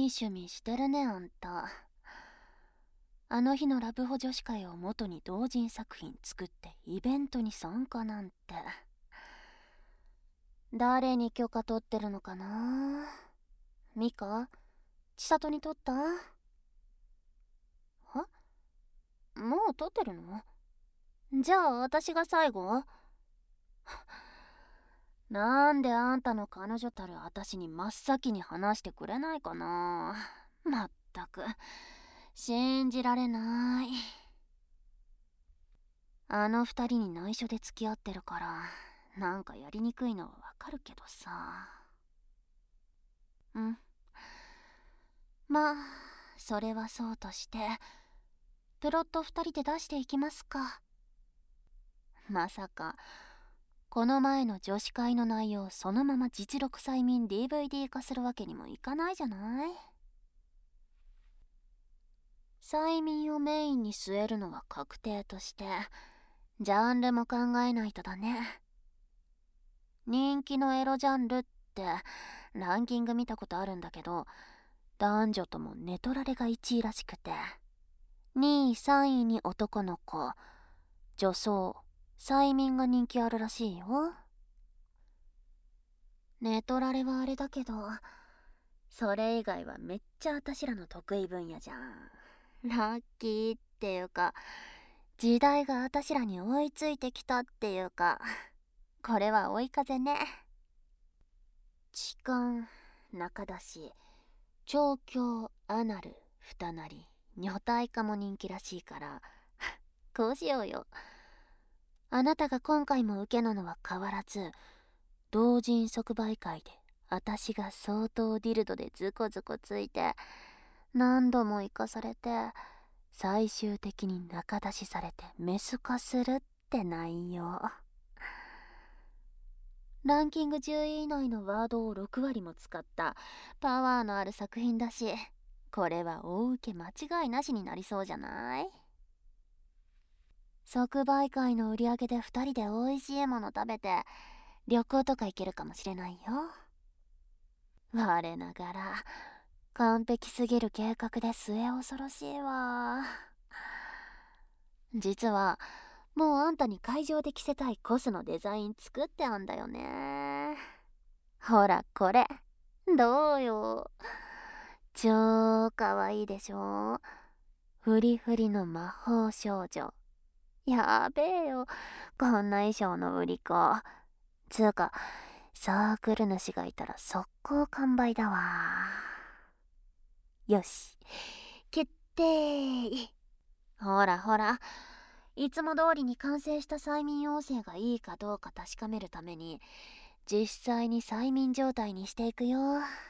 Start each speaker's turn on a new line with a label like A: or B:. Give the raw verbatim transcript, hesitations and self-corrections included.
A: い趣味してるね、あんた。あの日のラブホ女子会を元に同人作品作ってイベントに参加なんて。誰に許可取ってるのかな。ミカ、千里に取った？は？もう取ってるの？じゃあ私が最後？なんであんたの彼女たる私に真っ先に話してくれないかな。まったく信じられない。あの二人に内緒で付き合ってるからなんかやりにくいのはわかるけどさ。うん、まあそれはそうとして、プロット二人で出していきますか。まさかこの前の女子会の内容そのまま実録催眠 ディーブイディー 化するわけにもいかないじゃない。催眠をメインに据えるのは確定として、ジャンルも考えないとだね。人気のエロジャンルってランキング見たことあるんだけど、男女ともネトラレがいちいらしくて、にいさんいに男の子、女装、催眠が人気あるらしいよ。ネトラレはあれだけど、それ以外はめっちゃ私らの得意分野じゃん。ラッキーっていうか、時代が私らに追いついてきたっていうか、これは追い風ね。痴漢、中出し、調教、アナル、二なり、女体化も人気らしいから、こうしようよ。あなたが今回も受けなのは変わらず、同人即売会で私が相当ディルドでズコズコついて、何度も生かされて、最終的に中出しされてメス化するって内容。ランキングじゅうい以内のワードをろく割も使ったパワーのある作品だし、これは大受け間違いなしになりそうじゃない？即売会の売り上げでふたりで美味しいもの食べて旅行とか行けるかもしれないよ。我ながら完璧すぎる計画で末恐ろしいわ。実はもうあんたに会場で着せたいコスのデザイン作ってあんだよね。ほらこれどうよ。超かわいいでしょ。フリフリの魔法少女。やべえよ、こんな衣装の売り子。つうかサークル主がいたら速攻完売だわ。よし決定。ほらほら、いつも通りに完成した催眠養成がいいかどうか確かめるために実際に催眠状態にしていくよ。